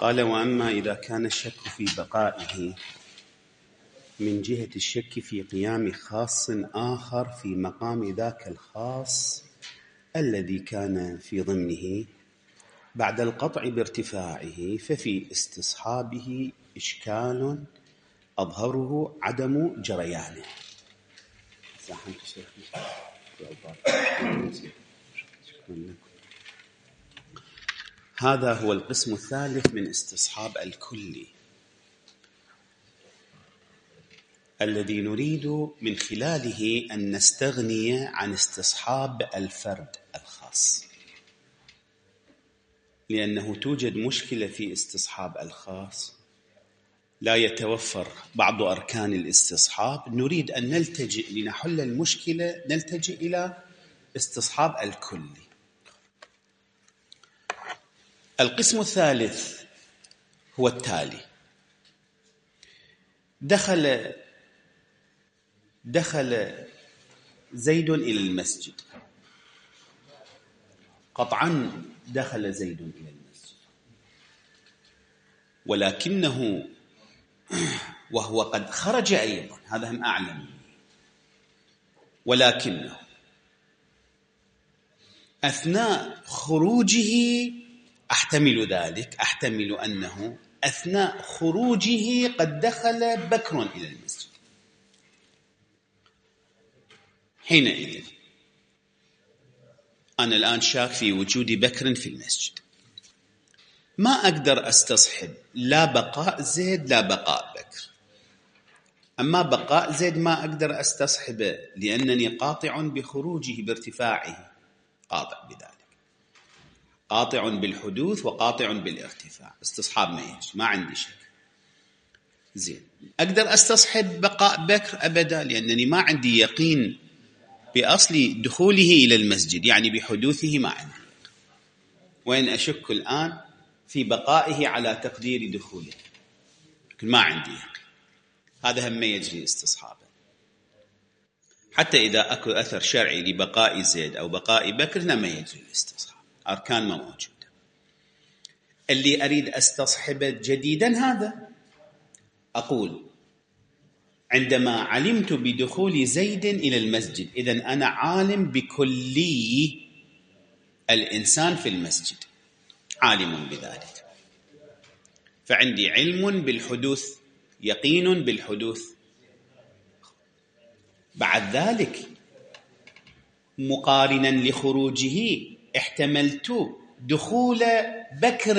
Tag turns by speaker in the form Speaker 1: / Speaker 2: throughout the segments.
Speaker 1: قال: وأما إذا كان الشك في بقائه من جهة الشك في قيام خاص آخر في مقام ذاك الخاص الذي كان في ضمنه بعد القطع بارتفاعه، ففي استصحابه إشكال أظهره عدم جريانه. هذا هو القسم الثالث من استصحاب الكلي الذي نريد من خلاله أن نستغني عن استصحاب الفرد الخاص، لأنه توجد مشكلة في استصحاب الخاص، لا يتوفر بعض أركان الاستصحاب. نريد أن نلتجئ لنحل المشكلة، نلتجئ إلى استصحاب الكلي. القسم الثالث هو التالي: دخل زيد إلى المسجد. قطعا دخل زيد إلى المسجد، ولكنه وهو قد خرج أيضا، هذا هم أعلم، ولكنه أثناء خروجه، أحتمل ذلك، أحتمل أنه أثناء خروجه قد دخل بكر إلى المسجد. حينئذ أنا الآن شاك في وجود بكر في المسجد، ما أقدر أستصحب لا بقاء زيد لا بقاء بكر. أما بقاء زيد ما أقدر أستصحبه لأنني قاطع بخروجه بارتفاعه، قاطع بذلك، قاطع بالحدوث وقاطع بالارتفاع. استصحاب ما يجي، ما عندي شك. زين، أقدر أستصحب بقاء بكر؟ أبدا، لأنني ما عندي يقين بأصل دخوله إلى المسجد، يعني بحدوثه ما عندي. وين أشك الآن في بقائه على تقدير دخوله، لكن ما عندي يقين. هذا هم ما يجري استصحابه. حتى إذا أكو أثر شرعي لبقاء زيد أو بقاء بكر ما يجري الاستصحاب، أركان ما موجودة. اللي أريد أستصحبه جديدا هذا، أقول عندما علمت بدخول زيد إلى المسجد، إذن أنا عالم بكلي الإنسان في المسجد، عالم بذلك، فعندي علم بالحدوث، يقين بالحدوث. بعد ذلك مقارنا لخروجه احتملت دخول بكر،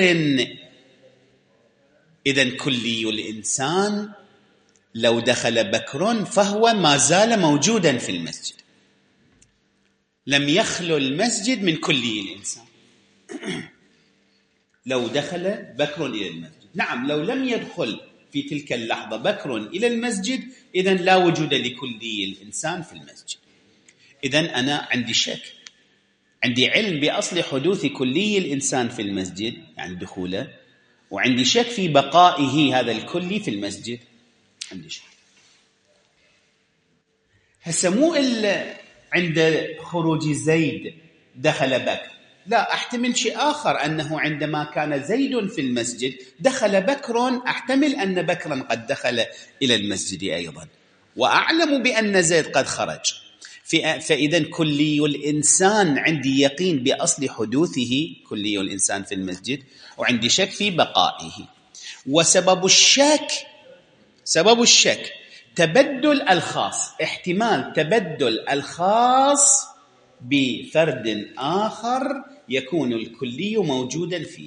Speaker 1: إذن كلي الإنسان لو دخل بكر فهو ما زال موجودا في المسجد، لم يخلو المسجد من كلي الإنسان. لو دخل بكر إلى المسجد، نعم، لو لم يدخل في تلك اللحظة بكر إلى المسجد، إذن لا وجود لكلي الإنسان في المسجد. إذن أنا عندي شك، عندي علم بأصل حدوث كلي الإنسان في المسجد، يعني دخوله، وعندي شك في بقائه هذا الكلي في المسجد، عندي شك. هسه مو إلا عند خروج زيد دخل بكر، لا، أحتمل شيء آخر، أنه عندما كان زيد في المسجد دخل بكر، أحتمل أن بكرا قد دخل إلى المسجد أيضا، وأعلم بأن زيد قد خرج. فإذا كلي الإنسان عندي يقين بأصل حدوثه، كلي الإنسان في المسجد، وعندي شك في بقائه. وسبب الشك تبدل الخاص، احتمال تبدل الخاص بفرد آخر يكون الكلي موجودا فيه.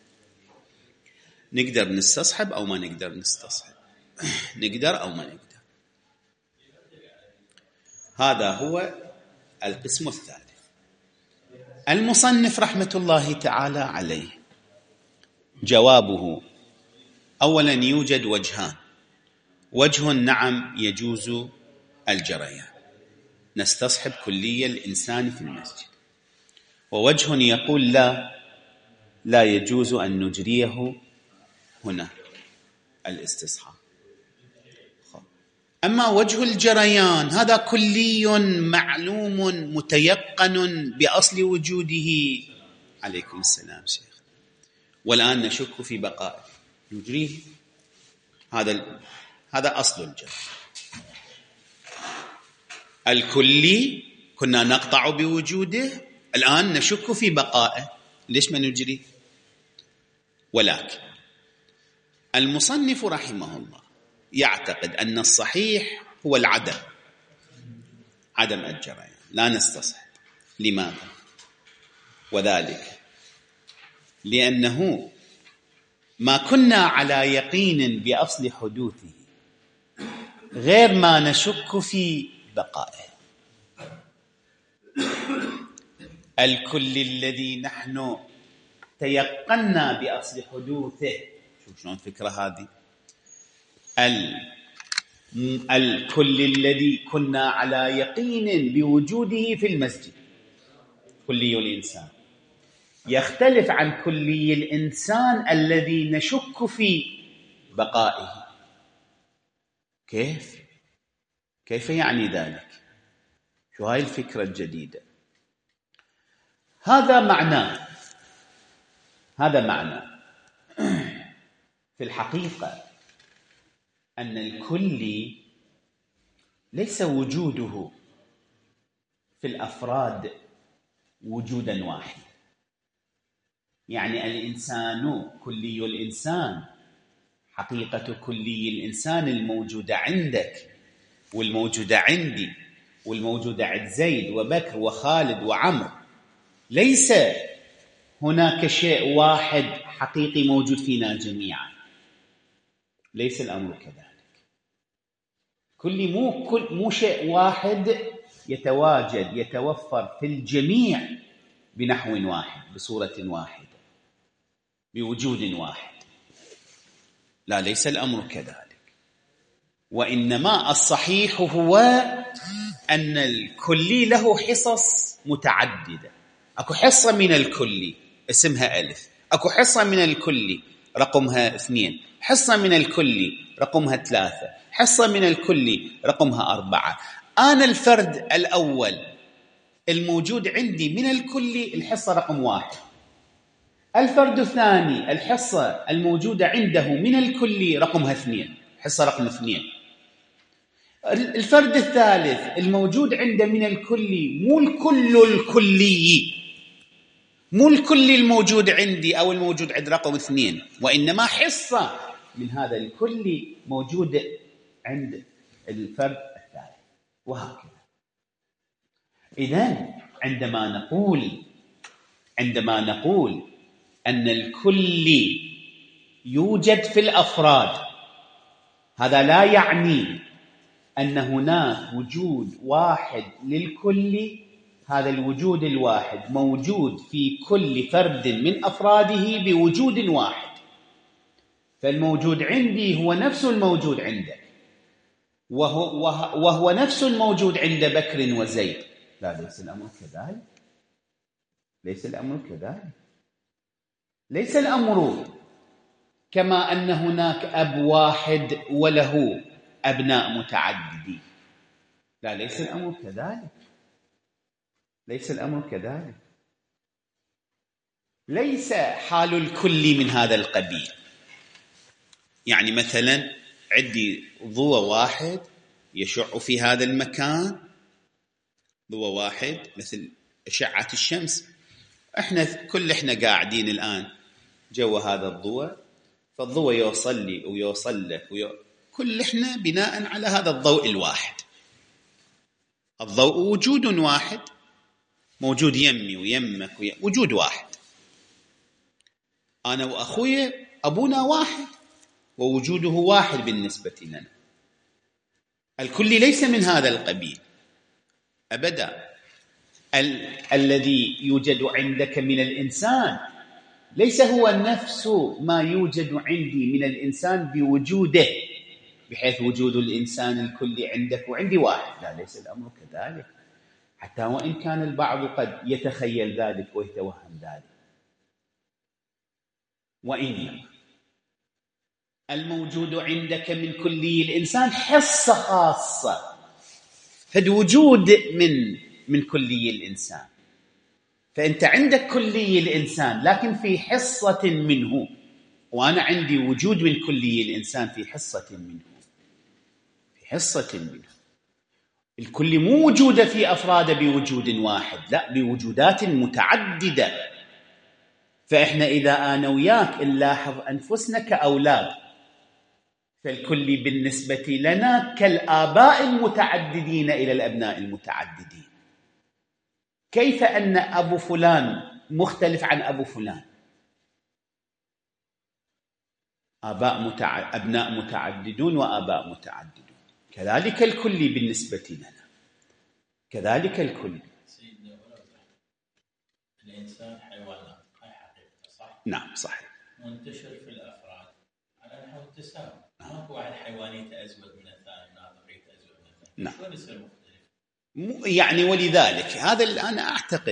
Speaker 1: نقدر نستصحب أو ما نقدر نستصحب، نقدر أو ما نقدر. هذا هو القسم الثالث. المصنف رحمة الله تعالى عليه جوابه: أولا يوجد وجهان: وجه نعم يجوز الجريان، نستصحب كلية الإنسان في المسجد، ووجه يقول لا يجوز أن نجريه هنا الاستصحاب. أما وجه الجريان هذا كلي معلوم متيقن بأصل وجوده. عليكم السلام شيخ. والآن نشك في بقائه، نجريه. هذا أصل الجدل. الكلي كنا نقطع بوجوده، الآن نشك في بقائه، ليش ما نجري؟ ولكن المصنف رحمه الله يعتقد أن الصحيح هو عدم الجريان، لا نستصحب. لماذا؟ وذلك لأنه ما كنا على يقين بأصل حدوثه غير ما نشك في بقائه. الكل الذي نحن تيقنا بأصل حدوثه، شوف شلون الفكرة هذه، الكل الذي كنا على يقين بوجوده في المسجد، كلي الإنسان، يختلف عن كلي الإنسان الذي نشك في بقائه. كيف يعني ذلك؟ شو هاي الفكرة الجديدة؟ هذا معناه في الحقيقة أن الكلي ليس وجوده في الأفراد وجودا واحد. يعني الإنسان، كلي الإنسان، حقيقة كلي الإنسان الموجودة عندك والموجودة عندي والموجودة عند زيد وبكر وخالد وعمر، ليس هناك شيء واحد حقيقي موجود فينا جميعا. ليس الأمر كذلك. كلي مو شيء واحد يتواجد يتوفر في الجميع بنحو واحد، بصورة واحدة، بوجود واحد. لا، ليس الأمر كذلك. وإنما الصحيح هو أن الكلي له حصص متعددة. أكو حصة من الكلي اسمها ألف، أكو حصة من الكلي رقمها 2، حصة من الكلي رقمها 3، حصة من الكلي رقمها 4. أنا الفرد الأول الموجود عندي من الكلي الحصة رقم 1. الفرد الثاني الحصة الموجودة عنده من الكلي رقمها 2، حصة رقم 2. الفرد الثالث الموجود عنده من الكلي مو الكل الكلي، مو الكلي الموجود عندي أو الموجود عند رقم 2، وإنما حصة من هذا الكلي موجودة عند الفرد الثالث، وهكذا. إذن عندما نقول أن الكلي يوجد في الأفراد، هذا لا يعني أن هناك وجود واحد للكلي. هذا الوجود الواحد موجود في كل فرد من أفراده بوجود واحد، فالموجود عندي هو نفس الموجود عندك، وهو نفس الموجود عند بكر وزيد. لا، ليس الأمر كذلك. ليس الأمر كما أن هناك أب واحد وله أبناء متعددين. لا، ليس الأمر كذلك. ليس حال الكل من هذا القبيل. يعني مثلا عندي ضوء واحد يشع في هذا المكان، ضوء واحد مثل أشعة الشمس. احنا قاعدين الآن جو هذا الضوء، فالضوء يوصل لي ويوصل لك كل احنا بناء على هذا الضوء الواحد. الضوء وجود واحد موجود يمي ويمك وجود واحد. أنا وأخوي أبونا واحد ووجوده واحد بالنسبة لنا. الكل ليس من هذا القبيل أبدا. الذي يوجد عندك من الإنسان ليس هو نفس ما يوجد عندي من الإنسان بوجوده، بحيث وجود الإنسان الكلي عندك وعندي واحد. لا، ليس الأمر كذلك، حتى وإن كان البعض قد يتخيل ذلك ويتوهم ذلك. وإنما الموجود عندك من كلي الإنسان حصة خاصة، فد وجود من كلي الإنسان. فأنت عندك كلي الإنسان لكن في حصة منه، وأنا عندي وجود من كلي الإنسان في حصة منه، في حصة منه. الكل مو وجود في أفراد بوجود واحد، لا، بوجودات متعددة. فإحنا إذا أنا وياك نلاحظ أنفسنا كأولاد، فالكل بالنسبة لنا كالآباء المتعددين إلى الأبناء المتعددين. كيف أن أبو فلان مختلف عن أبو فلان؟ أبناء متعددون وآباء متعددون. كذلك الكل بالنسبة لنا، كذلك الكل.
Speaker 2: الإنسان حيوانات، هاي حقيقة صح؟
Speaker 1: نعم صحيح.
Speaker 2: منتشر في الأفراد على نحو التساوي، ماكو واحد حيواني أزود من الثاني، ناطقي أزود من الثاني.
Speaker 1: نعم.
Speaker 2: شلون يصير مختلف؟
Speaker 1: يعني ولذلك هذا أنا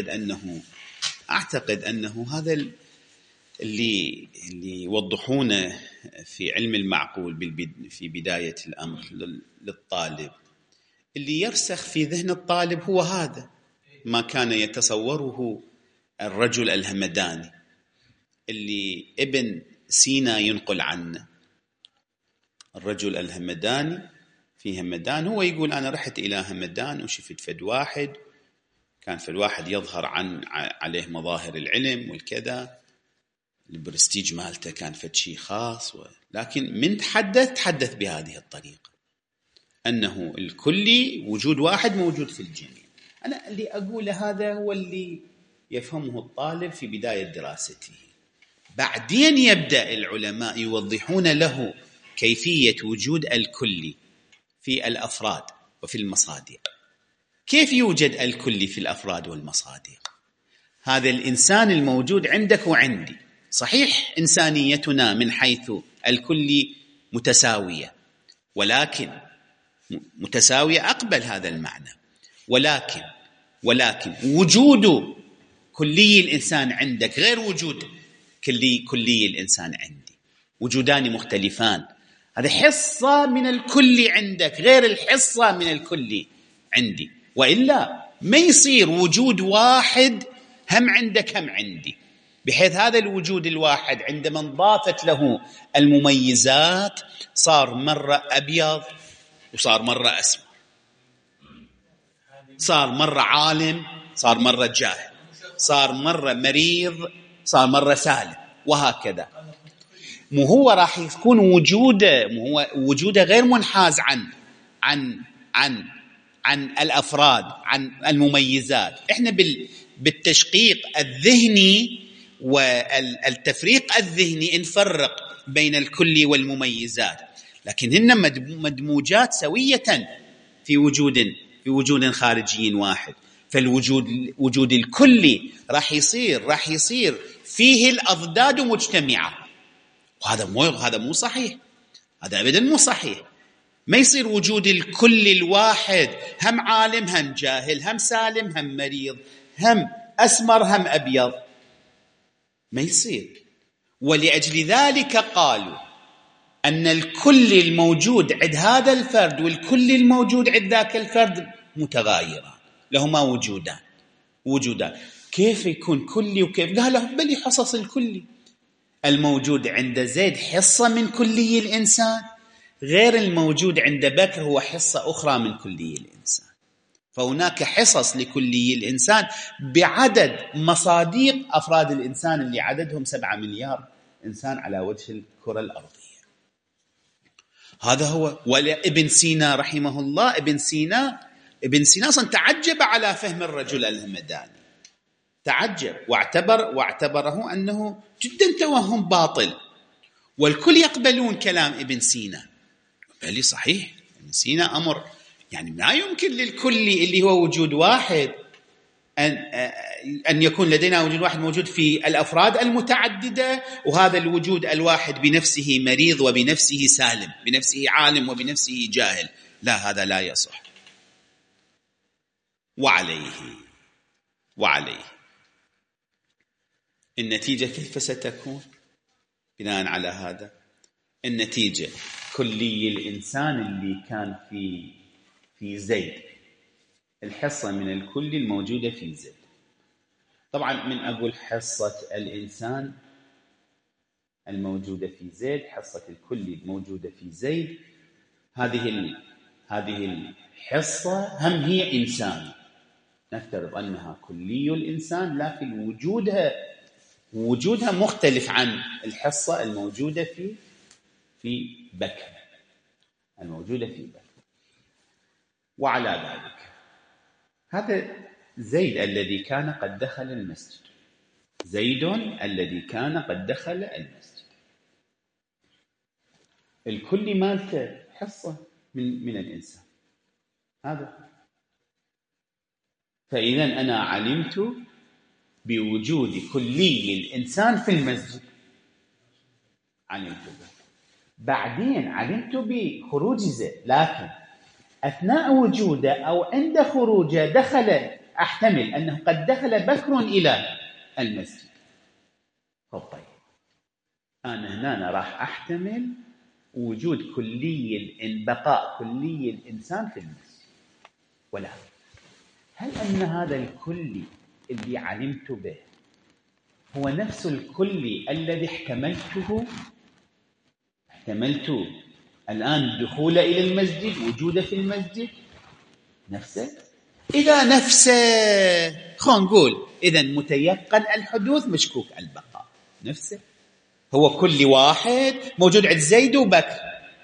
Speaker 1: أعتقد أنه هذا اللي يوضحونه في علم المعقول في بداية الأمر للطالب، اللي يرسخ في ذهن الطالب هو هذا ما كان يتصوره الرجل الهمداني اللي ابن سينا ينقل عنه. الرجل الهمداني في همدان، هو يقول أنا رحت إلى همدان وشفت فد واحد، كان فد واحد يظهر عليه مظاهر العلم والكذا، البرستيج مالته كان فد شيء خاص، لكن من تحدث بهذه الطريقة أنه الكلي وجود واحد موجود في الجميع. أنا اللي أقوله هذا هو اللي يفهمه الطالب في بداية دراسته. بعدين يبدأ العلماء يوضحون له كيفية وجود الكلي في الأفراد وفي المصادر. كيف يوجد الكلي في الأفراد والمصادر؟ هذا الإنسان الموجود عندك وعندي، صحيح إنسانيتنا من حيث الكلي متساوية، ولكن متساوية أقبل هذا المعنى، ولكن وجود كلي الإنسان عندك غير وجود كلي الإنسان عندي، وجودان مختلفان. هذه حصة من الكل عندك غير الحصة من الكل عندي، وإلا ما يصير وجود واحد هم عندك هم عندي، بحيث هذا الوجود الواحد عندما انضافت له المميزات صار مرة أبيض وصار مرة أسمر، صار مرة عالم صار مرة جاهل، صار مرة مريض صار مرة سالم، وهكذا. مو هو راح يكون وجوده غير منحاز عن الأفراد، عن المميزات. احنا بالتشقيق الذهني والتفريق الذهني نفرق بين الكل والمميزات، لكن هن مدموجات سوية في وجود خارجي واحد. فالوجود الكلي راح يصير فيه الأضداد مجتمعة، وهذا مو صحيح، هذا أبدا مو صحيح. ما يصير وجود الكل الواحد هم عالم هم جاهل هم سالم هم مريض هم أسمر هم أبيض، ما يصير. ولأجل ذلك قالوا أن الكل الموجود عند هذا الفرد والكل الموجود عند ذاك الفرد متغايران، لهما وجودان. كيف يكون كلي وكيف؟ قال له بل حصص الكلي الموجود عند زيد حصة من كلي الإنسان، غير الموجود عند بكر هو حصة أخرى من كلي الإنسان. فهناك حصص لكلي الإنسان بعدد مصادق أفراد الإنسان اللي عددهم 7 مليار إنسان على وجه الكرة الأرضية. هذا هو. وابن سينا رحمه الله، ابن سينا أصلا تعجب على فهم الرجل الهمداني، تعجب واعتبره أنه جدا توهم باطل، والكل يقبلون كلام ابن سينا. بل صحيح ابن سينا أمر يعني ما يمكن للكل اللي هو وجود واحد أن يكون لدينا وجود واحد موجود في الأفراد المتعددة، وهذا الوجود الواحد بنفسه مريض وبنفسه سالم، بنفسه عالم وبنفسه جاهل. لا، هذا لا يصح. وعليه النتيجة كيف ستكون بناء على هذا؟ النتيجة كلي الإنسان اللي كان في زيد، الحصة من الكل الموجودة في زيد، طبعا من أقول حصة الإنسان الموجودة في زيد، حصة الكلي الموجودة في زيد، هذه الحصة هم هي إنسان، نفترض أنها كلي الإنسان، لكن وجودها مختلف عن الحصة الموجودة في بكر، الموجودة في بكر. وعلى ذلك هذا زيد الذي كان قد دخل المسجد، زيد الذي كان قد دخل المسجد، الكل مالته حصة من الإنسان هذا. فإذا أنا علمت بوجود كلي الإنسان في المسجد، علمت به. بعدين علمت بخروج زيد، لكن أثناء وجوده أو عند خروجه دخل، أحتمل أنه قد دخل بكر إلى المسجد. طيب أنا هنا راح أحتمل وجود بقاء كلي الإنسان في المسجد، ولا هل أن هذا الكلي اللي علمت به هو نفس الكلي الذي احتملت الآن الدخول إلى المسجد، وجوده في المسجد نفسه؟ إذا نفسه خلينا نقول إذا متيقن الحدوث مشكوك البقاء، نفسه هو كل واحد موجود عند زيد وبكر،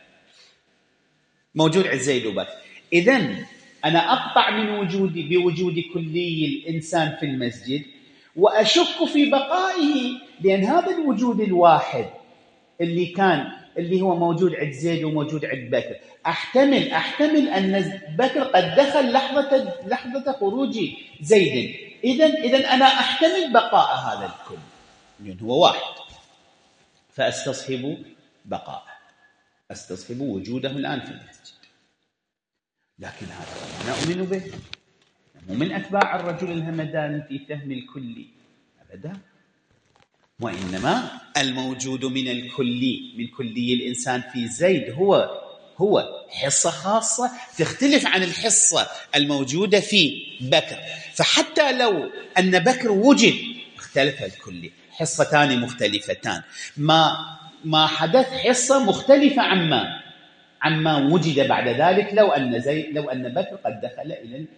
Speaker 1: موجود عند زيد وبكر. إذن أنا أقطع بوجود كلي الإنسان في المسجد وأشك في بقائه، لأن هذا الوجود الواحد اللي هو موجود عند زيد وموجود عند بكر، أحتمل أن بكر قد دخل لحظة خروج زيد. إذن أنا أحتمل بقاء هذا الكل لأن هو واحد، فأستصحب بقاءه، أستصحب وجوده الآن في المسجد. لكن هذا لا نؤمن به، مو من أتباع الرجل الهمداني في فهم الكلي أبدا، وإنما الموجود من كلي الإنسان في زيد هو حصة خاصة تختلف عن الحصة الموجودة في بكر. فحتى لو أن بكر وجد اختلف الكلي، حصتان مختلفتان، ما حدث حصة مختلفة عما وجد بعد ذلك لو أن بكر قد دخل إلى المسجد.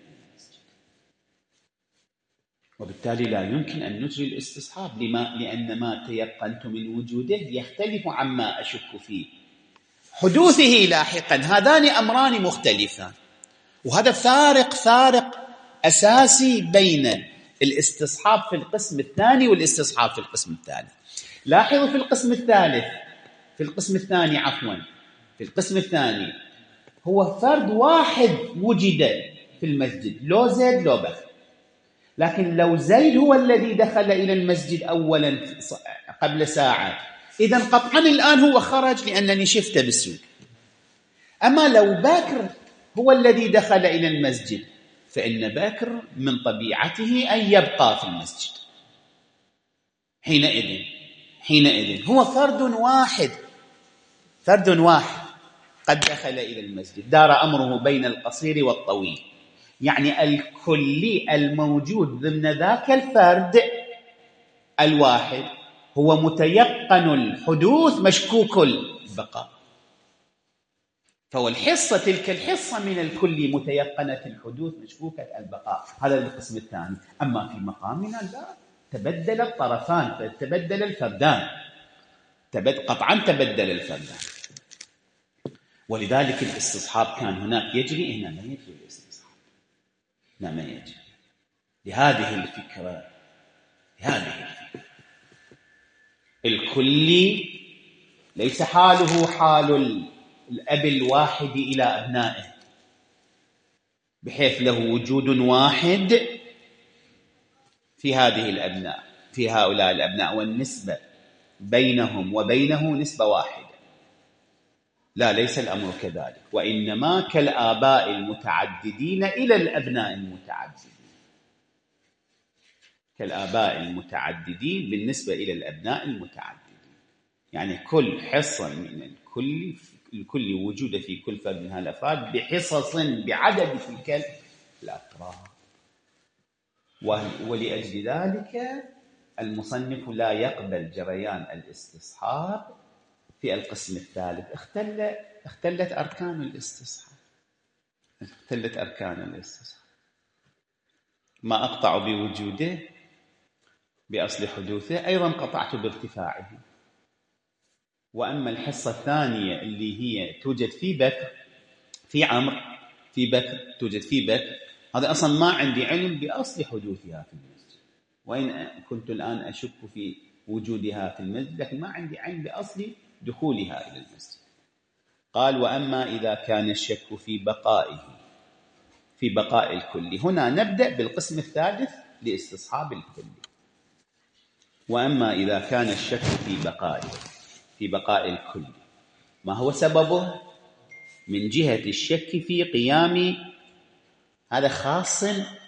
Speaker 1: وبالتالي لا يمكن أن نجري الاستصحاب، لأن ما تيقنت من وجوده يختلف عما أشك فيه حدوثه لاحقا. هذان أمران مختلفان، وهذا فارق أساسي بين الاستصحاب في القسم الثاني والاستصحاب في القسم الثالث. لاحظوا في القسم الثاني هو فرد واحد وجد في المسجد، لو زيد لو بكر. لكن لو زيد هو الذي دخل إلى المسجد أولا قبل ساعة، إذن قطعا الآن هو خرج لأنني شفته بالسوق. أما لو بكر هو الذي دخل إلى المسجد، فإن بكر من طبيعته أن يبقى في المسجد. حينئذ هو فرد واحد قد دخل إلى المسجد، دار أمره بين القصير والطويل. يعني الكلي الموجود ضمن ذاك الفرد الواحد هو متيقن الحدوث مشكوك البقاء. فهو تلك الحصة من الكلي متيقنة الحدوث مشكوكة البقاء. هذا القسم الثاني. أما في مقامنا لا، تبدل الطرفان، تبدل الفردان، قطعا تبدل الفردان. ولذلك الاستصحاب كان هناك يجري، هنا ما يجري الاستصحاب، هنا ما يجري. لهذه الفكرة الكلي ليس حاله حال الأب الواحد إلى أبنائه، بحيث له وجود واحد في هؤلاء الأبناء، والنسبة بينهم وبينه نسبة واحدة. لا، ليس الأمر كذلك، وإنما كالآباء المتعددين إلى الأبناء المتعددين بالنسبة إلى الأبناء المتعددين. يعني كل حصة من الكل وجود في كل فرد من هالأفراد بحصص بعدد تلك الأفراد. ولأجل ذلك المصنف لا يقبل جريان الاستصحاب في القسم الثالث. اختلت أركان الاستصحاب، ما أقطع بوجوده بأصل حدوثه أيضا قطعت بارتفاعه. وأما الحصة الثانية اللي هي توجد في بكر، في عمرو، في بكر، توجد في بكر، هذا أصلا ما عندي علم بأصل حدوثها في المسجد، وإن كنت الآن أشك في وجودها في المسجد، لكن ما عندي علم بأصل دخولها إلى المسجد. قال: وأما إذا كان الشك في بقاء الكل. هنا نبدأ بالقسم الثالث لاستصحاب الكل. وأما إذا كان الشك في بقاء الكل، ما هو سببه؟ من جهة الشك في قيام، هذا خاص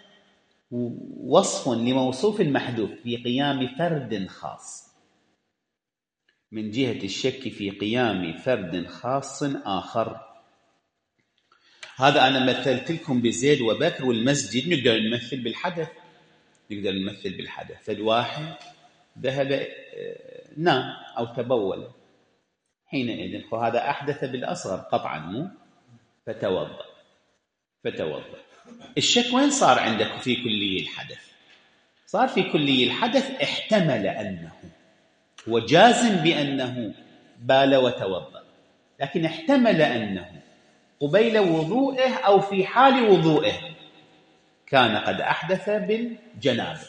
Speaker 1: وصف لموصوف المحذوف، في قيام فرد خاص، من جهة الشك في قيام فرد خاص آخر. هذا أنا مثلت لكم بزيد وبكر والمسجد، نقدر نمثل بالحدث. فالواحد ذهب نام أو تبول، حينئذ فهذا أحدث بالأصغر قطعا، مو فتوضأ. الشك وين صار عندك؟ في كلي الحدث. صار في كلي الحدث، احتمل أنه هو جازم بأنه بال وتوضأ، لكن احتمل أنه قبيل وضوئه أو في حال وضوئه كان قد أحدث بالجنابة،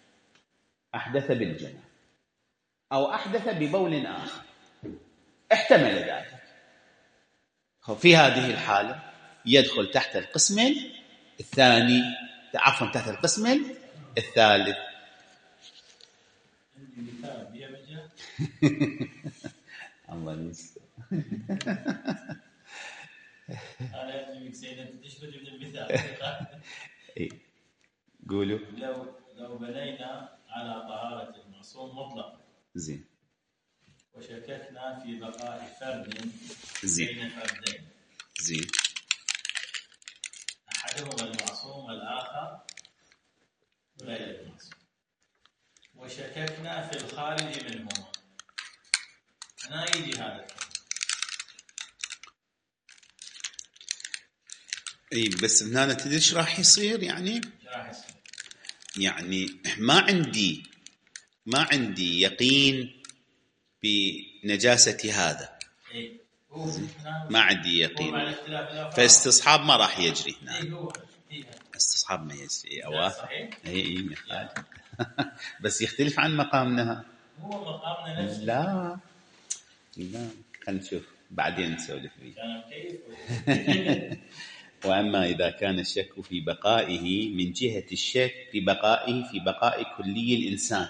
Speaker 1: أو أحدث ببول آخر، احتمل ذلك. في هذه الحالة يدخل تحت القسم الثاني، تحت القسم الثالث. الله يستر.
Speaker 2: أنا أجيبك سيدنا تشبه من المثال.
Speaker 1: قولوا.
Speaker 2: لو بنينا على طهارة المعصوم مطلقا،
Speaker 1: زين،
Speaker 2: وشككنا في بقاء فرد بين فردين،
Speaker 1: زين،
Speaker 2: أحدهما المعصوم والآخر غير المعصوم، وشككنا في الخارج منهما، هنا يجي هذا الكلام.
Speaker 1: بس هنا تدري ايش راح يصير؟ يعني ما عندي يقين بنجاسة هذا. ما عندي يقين، فاستصحاب ما راح يجري هنا. استصحاب ما يجري. بس يختلف عن مقامنا.
Speaker 2: هو مقامنا نفسه.
Speaker 1: لا خلينا نشوف بعدين نسولف فيه. وأما إذا كان الشك في بقائه، من جهة الشك في بقاء كلي الإنسان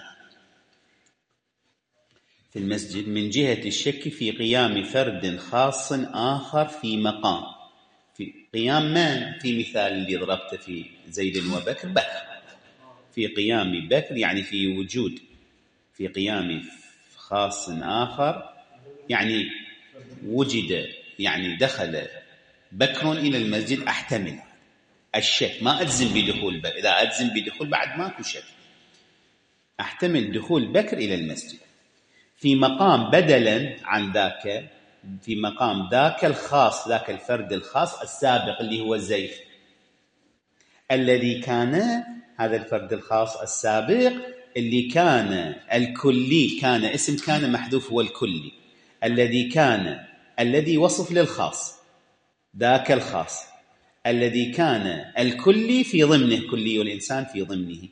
Speaker 1: في المسجد، من جهة الشك في قيام فرد خاص آخر في مقام، في قيام من؟ في مثال اللي ضربته في زيد وبكر، في قيام بكر يعني في وجود، في قيام خاص آخر يعني وجد، يعني دخل بكر إلى المسجد. أحتمل الشك، ما أجزم بدخول بكر. إذا أجزم بدخول بعد ماكو شك، أحتمل دخول بكر إلى المسجد في مقام بدلا عن ذاك، في مقام ذاك الخاص، ذاك الفرد الخاص السابق اللي هو زيد، الذي كان، هذا الفرد الخاص السابق اللي كان الكلي، كان اسم كان محذوف هو الكلي، الذي وصف للخاص، ذاك الخاص الذي كان الكلي في ضمنه، كلي الإنسان في ضمنه.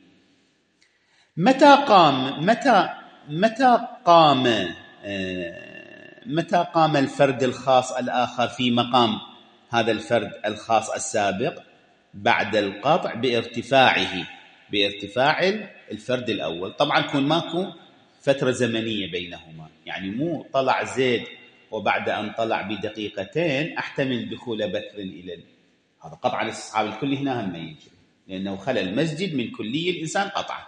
Speaker 1: متى قام الفرد الخاص الآخر في مقام هذا الفرد الخاص السابق؟ بعد القطع بارتفاع الفرد الأول. طبعا كون ماكو فترة زمنية بينهما، يعني مو طلع زيد وبعد أن طلع بدقيقتين أحتمل دخول بكر إلى هذا قطعا. الاستصحاب الكلي هنا هم يجري، لأنه خلى المسجد من كلي الإنسان قطعا.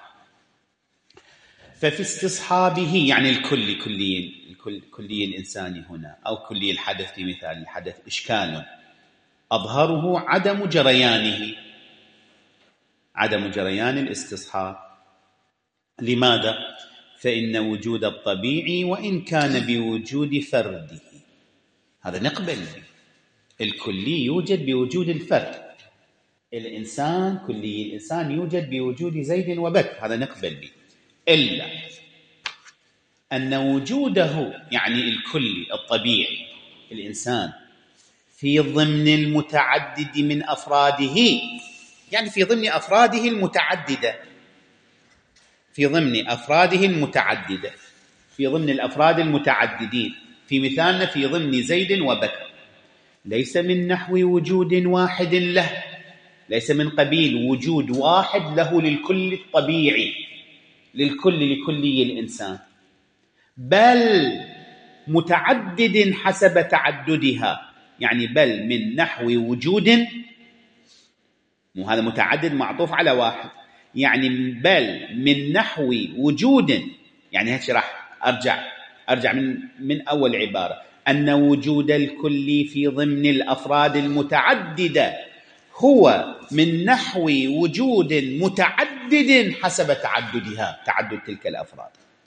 Speaker 1: ففي استصحابه يعني كلي الإنسان هنا، أو كلي الحدث في مثال الحدث، إشكال أظهره عدم جريانه. عدم جريان الاستصحاب. لماذا؟ فإن وجود الطبيعي وإن كان بوجود فرده، هذا نقبل به. الكلي يوجد بوجود الفرد، الإنسان كلي الإنسان يوجد بوجود زيد وبكر، هذا نقبل به. إلا أن وجوده يعني الكلي الطبيعي الإنسان في ضمن المتعدد من أفراده، يعني في ضمن أفراده المتعددة، في ضمن أفراده المتعددة، في ضمن الأفراد المتعددين، في مثالنا في ضمن زيد وبكر، ليس من نحو وجود واحد له، ليس من قبيل وجود واحد له للكل الطبيعي، للكل لكلي الإنسان، بل متعدد حسب تعددها، يعني بل من نحو وجود، وهذا متعدد معطوف على واحد، يعني بل من نحو وجود، يعني هيك راح أرجع من أول عبارة، أن وجود الكل في ضمن الأفراد المتعددة هو من نحو وجود متعدد حسب تعددها، تعدد تلك الأفراد.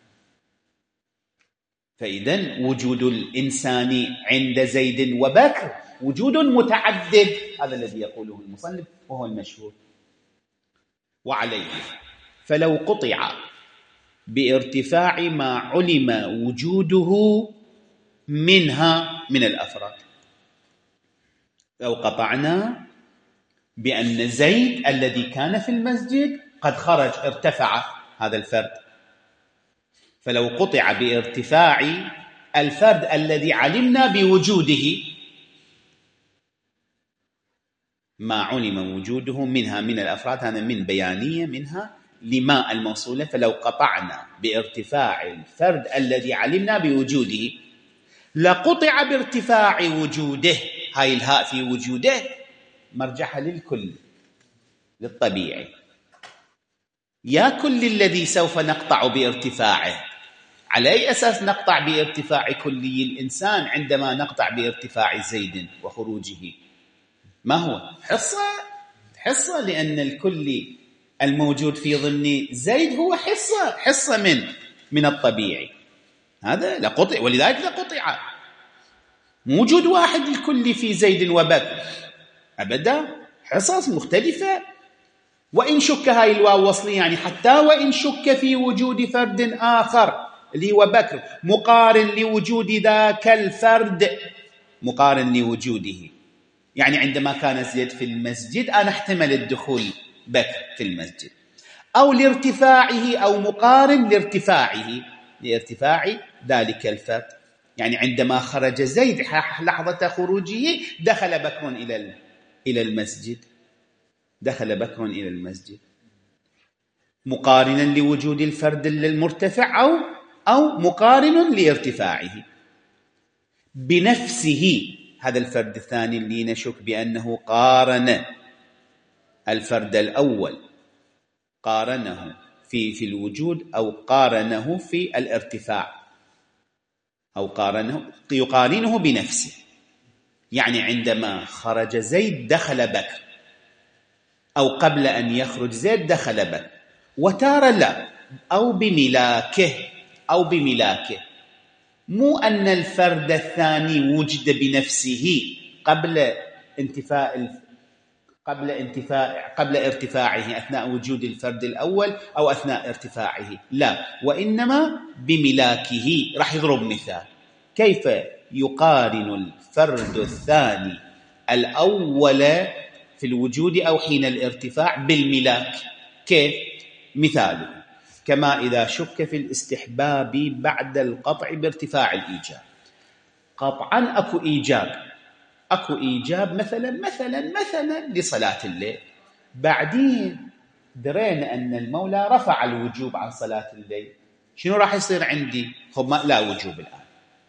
Speaker 1: فإذن وجود الإنسان عند زيد وبكر وجود متعدد، هذا الذي يقوله المصنف وهو المشهور. وعليه فلو قطع بارتفاع ما علم وجوده منها من الأفراد، لو قطعنا بأن زيد الذي كان في المسجد قد خرج ارتفع هذا الفرد، فلو قطع بارتفاع الفرد الذي علمنا بوجوده ما علم وجوده منها من الأفراد، هذا من بيانية منها لما الموصولة، فلو قطعنا بارتفاع الفرد الذي علمنا بوجوده لقطع بارتفاع وجوده، هاي الهاء في وجوده مرجعها للكل للطبيعي، يا كل الذي سوف نقطع بارتفاعه. على أي أساس نقطع بارتفاع كلي الإنسان عندما نقطع بارتفاع زيد وخروجه؟ ما هو؟ حصة، لأن الكلي الموجود في ضمن زيد هو حصة من الطبيعي، هذا لقطع، ولذلك لقطع. موجود واحد الكلي في زيد وبكر أبدا، حصص مختلفة. وإن شك، هاي الواو وصلية، يعني حتى وإن شك في وجود فرد آخر اللي هو بكر مقارن لوجود ذاك الفرد، مقارن لوجوده، يعني عندما كان زيد في المسجد أنا احتمل الدخول بكر في المسجد، أو لارتفاعه، أو مقارن لارتفاع ذلك الفرد، يعني عندما خرج زيد لحظة خروجه دخل بكر إلى المسجد، دخل بكر إلى المسجد مقارنا لوجود الفرد المرتفع أو مقارن لارتفاعه بنفسه. هذا الفرد الثاني اللي نشك بأنه قارن الفرد الأول، قارنه في الوجود أو قارنه في الارتفاع، أو يقارنه بنفسه، يعني عندما خرج زيد دخل بكر، أو قبل أن يخرج زيد دخل بكر، وتارة لا، أو بملاكه، مو أن الفرد الثاني وجد بنفسه قبل ارتفاعه أثناء وجود الفرد الأول أو أثناء ارتفاعه، لا، وإنما بملاكه. راح يضرب مثال كيف يقارن الفرد الثاني الأول في الوجود أو حين الارتفاع بالملاك. كيف؟ مثاله كما إذا شك في الاستحباب بعد القطع بارتفاع الإيجاب. قطعا أكو إيجاب مثلا لصلاة الليل، بعدين درينا أن المولى رفع الوجوب عن صلاة الليل، شنو راح يصير عندي؟ لا وجوب الآن،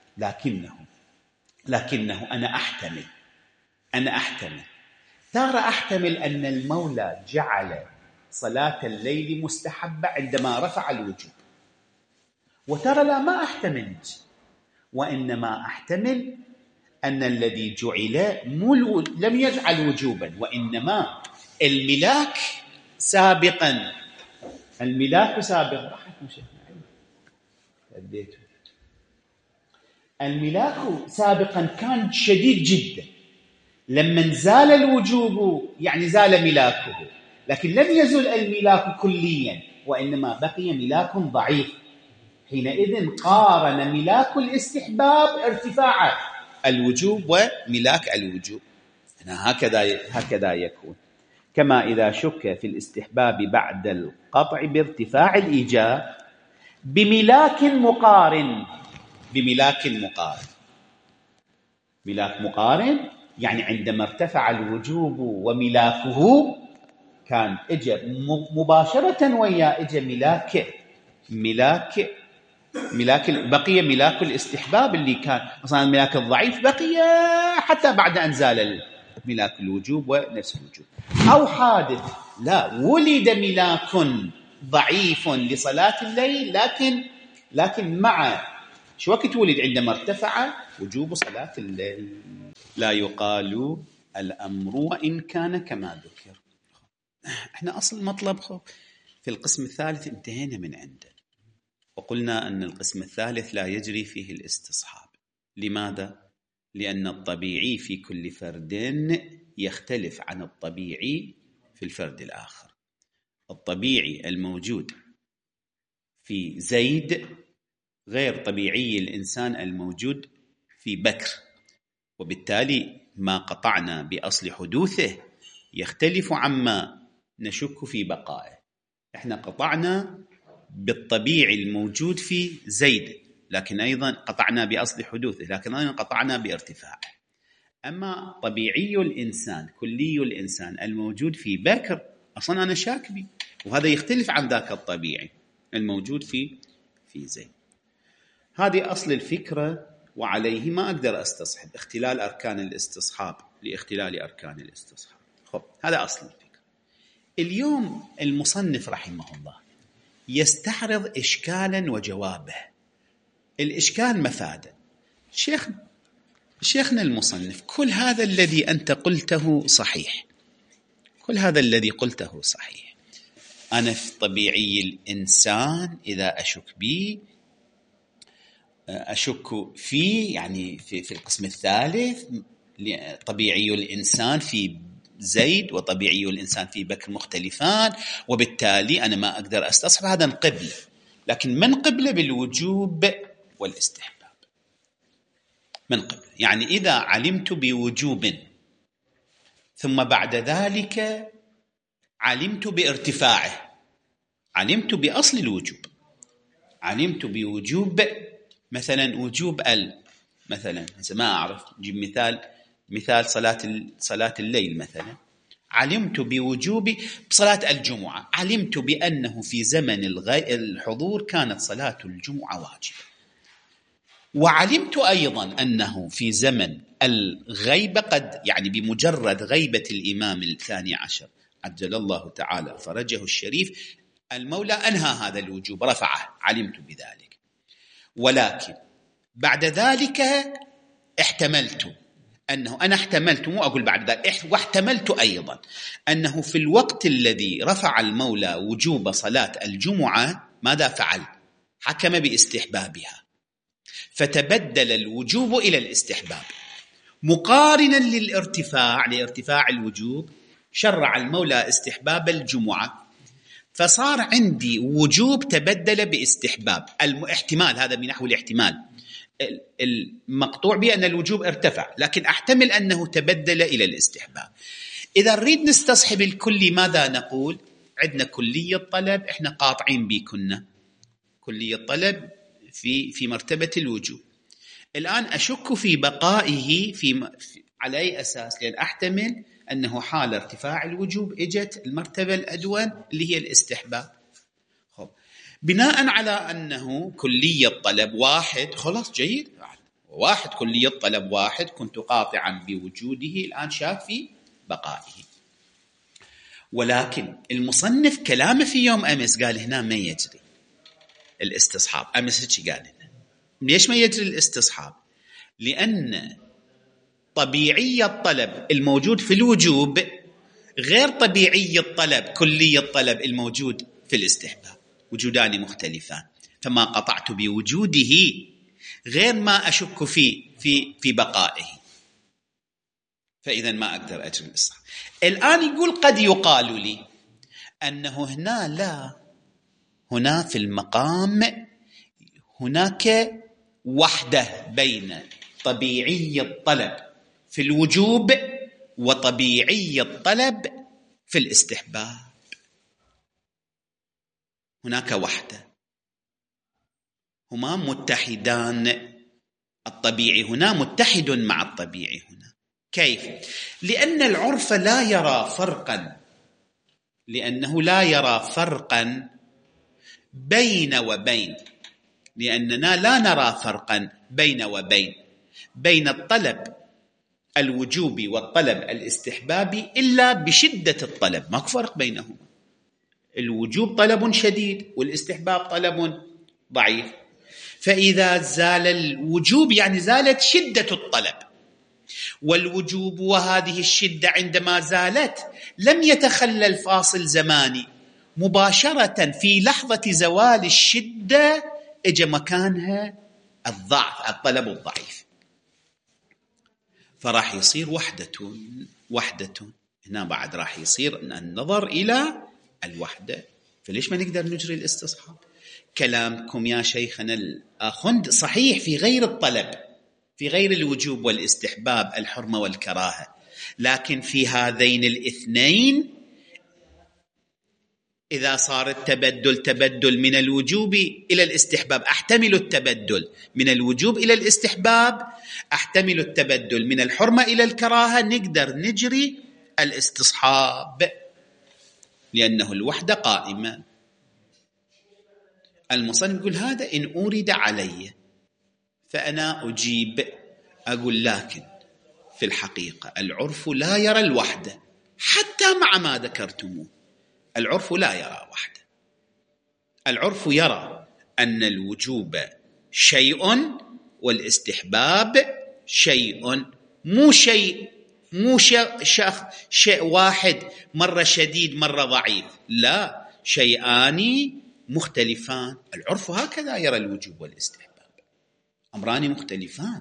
Speaker 1: لكنه أنا أحتمل ترى أحتمل أن المولى جعل صلاة الليل مستحبة عندما رفع الوجوب، وترى لا، ما أحتمل، وإنما أحتمل أن الذي جعل لم يجعل وجوبا، وإنما الملاك سابقا. الملاك سابقا راحتكم شيخنا أديته. الملاك سابقا كان شديد جدا، لما زال الوجوب يعني زال ملاكه، لكن لم يزل الملاك كليا، وإنما بقي ملاك ضعيف. حينئذ قارن ملاك الاستحباب ارتفاع الوجوب وملاك الوجوب. هكذا يكون. كما إذا شك في الاستحباب بعد القطع بارتفاع الإيجاب بملاك مقارن. ملاك مقارن يعني عندما ارتفع الوجوب وملاكه كان اجى مباشرة ويا اجى ملاك بقي ملاك الاستحباب اللي كان اصلا الملاك الضعيف بقي حتى بعد ان زال ملاك الوجوب ونفس الوجوب. او حادث، لا، ولد ملاك ضعيف لصلاة الليل، لكن مع شو وقت ولد؟ عندما ارتفع وجوب صلاة الليل. لا يقال الأمر وإن كان كما ذكر. احنا أصل المطلب في القسم الثالث انتهينا من عنده، وقلنا أن القسم الثالث لا يجري فيه الاستصحاب. لماذا؟ لأن الطبيعي في كل فرد يختلف عن الطبيعي في الفرد الآخر. الطبيعي الموجود في زيد غير طبيعي الإنسان الموجود في بكر، وبالتالي ما قطعنا بأصل حدوثه يختلف عما نشك في بقائه. احنا قطعنا بالطبيعي الموجود في زيد، لكن أيضا قطعنا بأصل حدوثه، لكن أيضا قطعنا بارتفاعه. أما طبيعي الإنسان كلي الإنسان الموجود في بكر أصلا أنا شاك به، وهذا يختلف عن ذاك الطبيعي الموجود في زيد. هذه أصل الفكرة، وعليه ما أقدر أستصحب اختلال أركان الاستصحاب لاختلال أركان الاستصحاب. هذا أصل الفكرة. اليوم المصنف رحمه الله يستعرض إشكالا وجوابه. الإشكال مفادا. شيخنا المصنف، كل هذا الذي أنت قلته صحيح، كل هذا الذي قلته صحيح. أنا في طبيعي الإنسان إذا أشك به أشك فيه، يعني في القسم الثالث طبيعي الإنسان في زيد وطبيعي الإنسان في بكر مختلفان، وبالتالي أنا ما أقدر أستصحب هذا قبله. لكن من قبله بالوجوب والاستحباب، من قبل يعني إذا علمت بوجوب ثم بعد ذلك علمت بارتفاعه، علمت بأصل الوجوب، علمت بوجوب مثلا وجوب مثلا ما أعرف نجيب مثال صلاة الليل مثلا. علمت بوجوب صلاة الجمعة، علمت بأنه في زمن الحضور كانت صلاة الجمعة واجبة، وعلمت أيضا أنه في زمن الغيبة قد يعني بمجرد غيبة الإمام الثاني عشر عجل الله تعالى فرجه الشريف المولى أنهى هذا الوجوب رفعه، علمت بذلك. ولكن بعد ذلك احتملت أنه أنا احتملت، مو أقول بعد ذلك، واحتملت أيضا أنه في الوقت الذي رفع المولى وجوب صلاة الجمعة ماذا فعل؟ حكم باستحبابها، فتبدل الوجوب إلى الاستحباب مقارنا لارتفاع الوجوب. شرع المولى استحباب الجمعة، فصار عندي وجوب تبدل باستحباب. الاحتمال هذا بنحو الاحتمال المقطوع بأن الوجوب ارتفع، لكن أحتمل أنه تبدل إلى الاستحباب. إذا نريد نستصحب الكلي ماذا نقول؟ عندنا كلية طلب، إحنا قاطعين بكنا كلية طلب في مرتبة الوجوب. الآن أشك في بقائه على أي أساس؟ لأن أحتمل أنه حال ارتفاع الوجوب إجت المرتبة الأدون اللي هي الاستحباب. بناء على أنه كلية طلب واحد، خلاص جيد، واحد كلية طلب واحد كنت قاطعا بوجوده، الآن شاك في بقائه. ولكن المصنف كلامه في يوم أمس قال هنا ما يجري الاستصحاب. أمس قال هنا ليش ما يجري الاستصحاب؟ لأن طبيعي الطلب الموجود في الوجوب غير طبيعي الطلب كلي الطلب الموجود في الاستحباب، وجودان مختلفان، فما قطعت بوجوده غير ما أشك في بقائه، فإذا ما أقدر أجري الاستصحاب. الآن يقول قد يقال لي أنه هنا لا، هنا في المقام هناك وحدة بين طبيعي الطلب في الوجوب وطبيعي الطلب في الاستحباب، هناك وحدة، هما متحدان، الطبيعي هنا متحد مع الطبيعي هنا. كيف؟ لأن العرف لا يرى فرقا، لأنه لا يرى فرقا بين وبين، لأننا لا نرى فرقا بين وبين، بين الطلب الوجوبي والطلب الاستحبابي إلا بشدة الطلب، ما فرق بينهما. الوجوب طلب شديد والاستحباب طلب ضعيف، فإذا زال الوجوب يعني زالت شدة الطلب، والوجوب وهذه الشدة عندما زالت لم يتخلل فاصل زماني، مباشرة في لحظة زوال الشدة اجى مكانها الضعف، الطلب الضعيف، فراح يصير وحدة هنا بعد راح يصير النظر إلى الوحدة. فليش ما نقدر نجري الاستصحاب؟ كلامكم يا شيخنا الآخند صحيح في غير الطلب، في غير الوجوب والاستحباب، الحرمة والكراهة، لكن في هذين الاثنين إذا صار التبدل تبدل من الوجوب إلى الاستحباب، أحتمل التبدل من الوجوب إلى الاستحباب، أحتمل التبدل من الحرمة إلى الكراهة، نقدر نجري الاستصحاب لأنه الوحدة قائمة. المصنف يقول هذا إن أورد علي، فأنا أجيب أقول لكن في الحقيقة العرف لا يرى الوحدة حتى مع ما ذكرتموه، العرف لا يرى وحدة، العرف يرى أن الوجوب شيء والاستحباب شيء، مو شيء واحد، مرة شديد مرة ضعيف، لا، شيئان مختلفان. العرف هكذا يرى الوجوب والاستحباب، أمران مختلفان.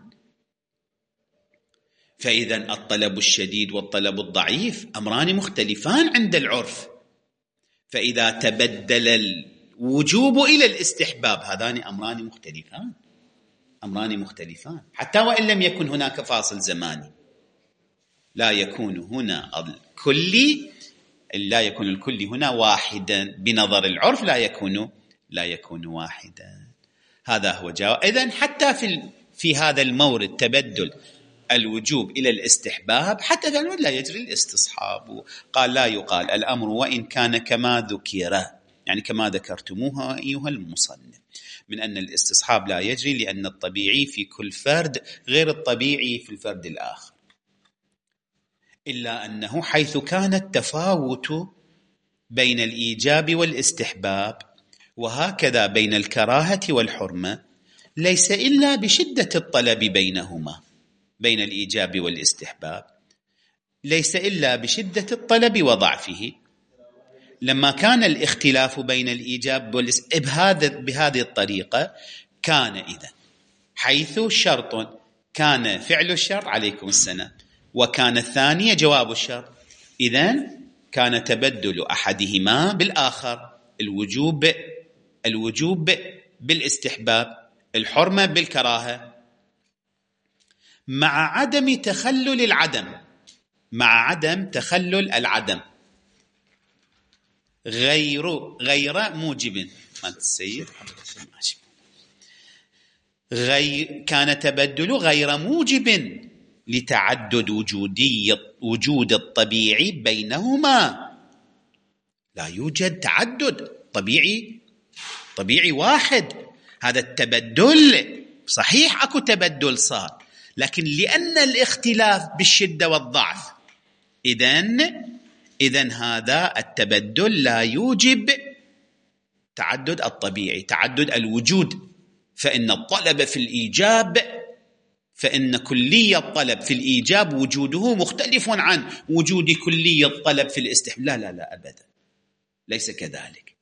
Speaker 1: فإذا الطلب الشديد والطلب الضعيف أمران مختلفان عند العرف، فإذا تبدل الوجوب إلى الاستحباب هذان أمران مختلفان، حتى وإن لم يكن هناك فاصل زماني، لا يكون الكل هنا واحدا بنظر العرف، لا يكون واحدا. هذا هو جواب. إذن حتى في هذا المورد تبدل الوجوب إلى الاستحباب، حتى في المورد لا يجري الاستصحاب. قال لا يقال الأمر وإن كان كما ذكر، يعني كما ذكرتموها أيها المصنف، من أن الاستصحاب لا يجري لأن الطبيعي في كل فرد غير الطبيعي في الفرد الآخر، إلا أنه حيث كان التفاوت بين الإيجاب والاستحباب وهكذا بين الكراهة والحرمة ليس إلا بشدة الطلب بينهما، بين الإيجاب والاستحباب ليس إلا بشدة الطلب وضعفه. لما كان الاختلاف بين الإيجاب والاستحباب بهذه الطريقة، كان إذن حيث شرط كان فعل الشرط عليكم السلام، وكان الثانية جواب الشرط، إذن كان تبدل أحدهما بالآخر، الوجوب بالاستحباب، الحرمة بالكراهة، مع عدم تخلل العدم، غير موجب. كان تبدل غير موجب لتعدد وجود الطبيعي بينهما، لا يوجد تعدد، طبيعي واحد. هذا التبدل صحيح أكو تبدل صار، لكن لأن الاختلاف بالشدة والضعف، إذن هذا التبدل لا يوجب تعدد الطبيعي، تعدد الوجود، فإن الطلب في الإيجاب فإن كلي الطلب في الإيجاب وجوده مختلف عن وجود كلي الطلب في الاستحباب. لا لا لا أبدا، ليس كذلك.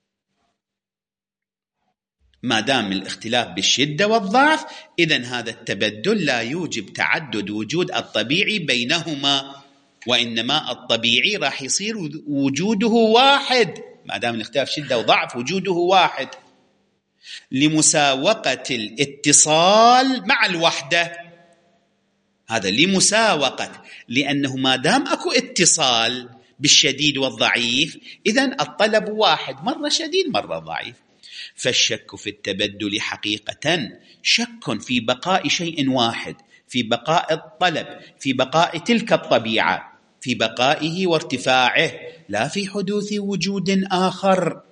Speaker 1: ما دام الاختلاف بالشدة والضعف، إذن هذا التبدل لا يوجب تعدد وجود الطبيعي بينهما، وإنما الطبيعي راح يصير وجوده واحد. ما دام الاختلاف شدة وضعف وجوده واحد لمساوقة الاتصال مع الوحدة. هذا لمساوقة، لأنه ما دام أكو اتصال بالشديد والضعيف، إذن الطلب واحد، مرة شديد مرة ضعيف. فالشك في التبدل حقيقة شك في بقاء شيء واحد، في بقاء الطلب، في بقاء تلك الطبيعة، في بقائه وارتفاعه، لا في حدوث وجود آخر،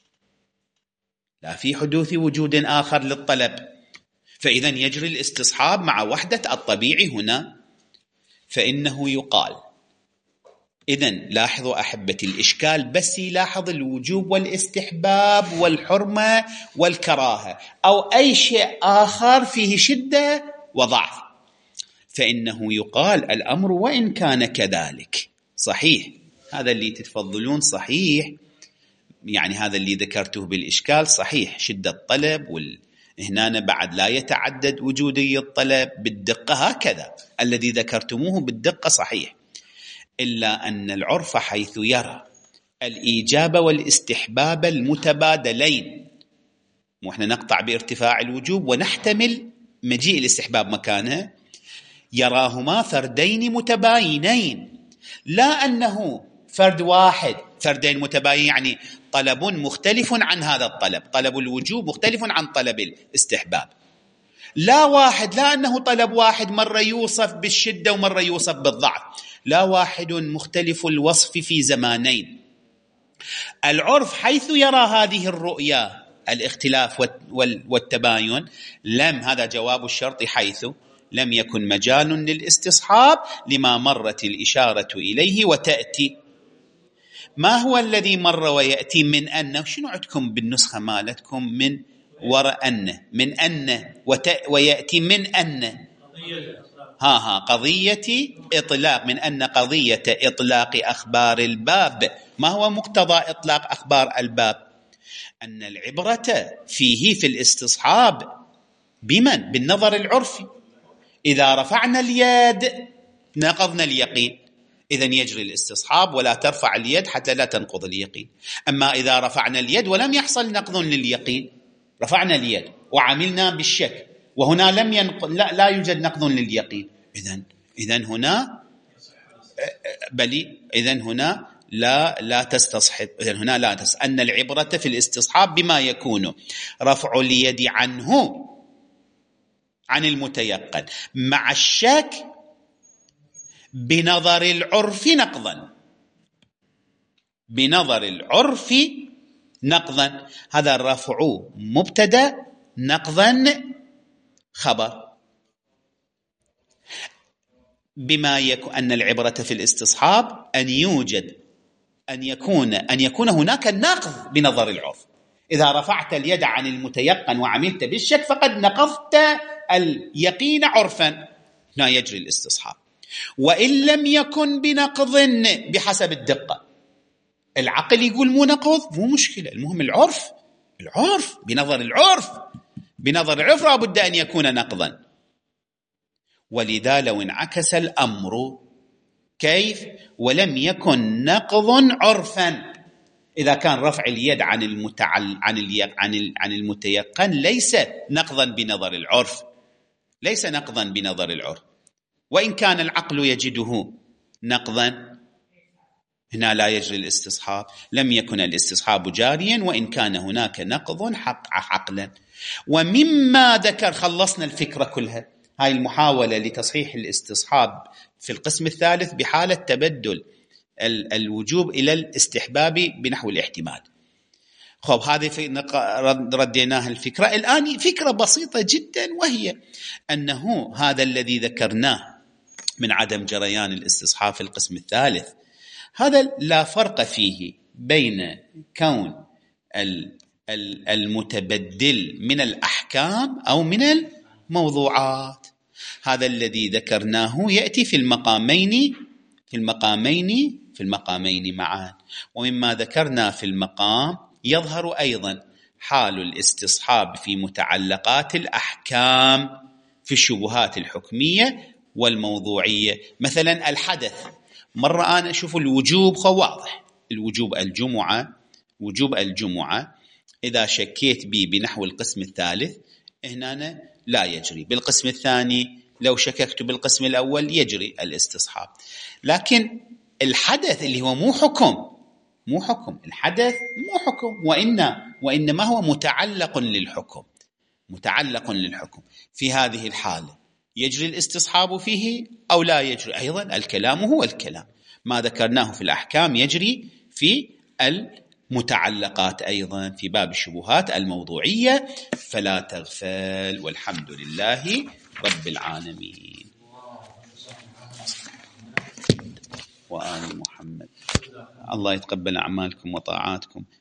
Speaker 1: لا في حدوث وجود آخر للطلب. فإذا يجري الاستصحاب مع وحدة الطبيعي هنا. فإنه يقال، إذن لاحظوا أحبتي الإشكال، بس يلاحظ الوجوب والاستحباب والحرمة والكراهة أو أي شيء آخر فيه شدة وضعف. فإنه يقال الأمر وإن كان كذلك صحيح، هذا اللي تتفضلون صحيح، يعني هذا اللي ذكرته بالإشكال صحيح، شدة الطلب هنا بعد لا يتعدد وجودي الطلب بالدقة، هكذا الذي ذكرتموه بالدقة صحيح. إلا أن العرف حيث يرى الإيجاب والاستحباب المتبادلين، وإحنا نقطع بارتفاع الوجوب ونحتمل مجيء الاستحباب مكانه، يراهما فردين متباينين، لا أنه فرد واحد. فردين متباين يعني طلب مختلف عن هذا الطلب، طلب الوجوب مختلف عن طلب الاستحباب. لا واحد، لا أنه طلب واحد مرة يوصف بالشدة ومرة يوصف بالضعف، لا واحد مختلف الوصف في زمانين. العرف حيث يرى هذه الرؤيا الاختلاف والتباين، هذا جواب الشرط، حيث لم يكن مجال للاستصحاب لما مرت الإشارة إليه وتأتي. ما هو الذي مر ويأتي من أن؟ شنو عندكم بالنسخة مالتكم من وراء أن؟ من أن ويأتي من أن قضية إطلاق، من أن قضية إطلاق أخبار الباب. ما هو مقتضى إطلاق أخبار الباب؟ أن العبرة فيه في الاستصحاب بمن؟ بالنظر العرفي. إذا رفعنا اليد نقضنا اليقين، إذن يجري الاستصحاب، ولا ترفع اليد حتى لا تنقض اليقين. أما إذا رفعنا اليد ولم يحصل نقض لليقين، رفعنا اليد وعملنا بالشك وهنا لم لا يوجد نقض لليقين، إذن هنا إذن هنا لا تستصحب. إذن هنا لا أن العبرة في الاستصحاب بما يكون رفع اليد عنه عن المتيقن مع الشك بنظر العرف نقضا، بنظر العرف نقضا. هذا الرفع مبتدا، نقضا خبر. بما يكون أن العبرة في الاستصحاب أن يكون هناك نقض بنظر العرف. إذا رفعت اليد عن المتيقن وعملت بالشك فقد نقضت اليقين عرفا، هنا يجري الاستصحاب. وإن لم يكن بنقض بحسب الدقة، العقل يقول مو نقض، مو مشكلة، المهم العرف بنظر العرف لابد أن يكون نقضا. ولذا لو انعكس الأمر كيف؟ ولم يكن نقض عرفا، إذا كان رفع اليد عن المتيقن ليس نقضا بنظر العرف، ليس نقضا بنظر العرف، وإن كان العقل يجده نقضا، هنا لا يجري الاستصحاب، لم يكن الاستصحاب جاريا وإن كان هناك نقض عقلا. ومما ذكر، خلصنا الفكرة كلها، هاي المحاولة لتصحيح الاستصحاب في القسم الثالث بحالة تبدل الوجوب إلى الاستحباب بنحو الاحتمال. خب هذه رديناها الفكرة. الآن فكرة بسيطة جدا، وهي أنه هذا الذي ذكرناه من عدم جريان الاستصحاب في القسم الثالث، هذا لا فرق فيه بين كون المتبدل من الأحكام أو من الموضوعات. هذا الذي ذكرناه يأتي في المقامين معا. ومما ذكرنا في المقام يظهر أيضا حال الاستصحاب في متعلقات الأحكام في الشبهات الحكمية والموضوعية. مثلا الحدث، مرة أنا أشوف الوجوب واضح، وجوب الجمعة إذا شكيت به بنحو القسم الثالث هنا لا يجري، بالقسم الثاني لو شككت بالقسم الأول يجري الاستصحاب. لكن الحدث اللي هو مو حكم، الحدث مو حكم، وإنما هو متعلق للحكم. في هذه الحالة يجري الاستصحاب فيه أو لا يجري؟ أيضا الكلام هو الكلام، ما ذكرناه في الأحكام يجري في المتعلقات أيضا في باب الشبهات الموضوعية. فلا تغفل، والحمد لله رب العالمين. وآل محمد. الله يتقبل أعمالكم وطاعاتكم.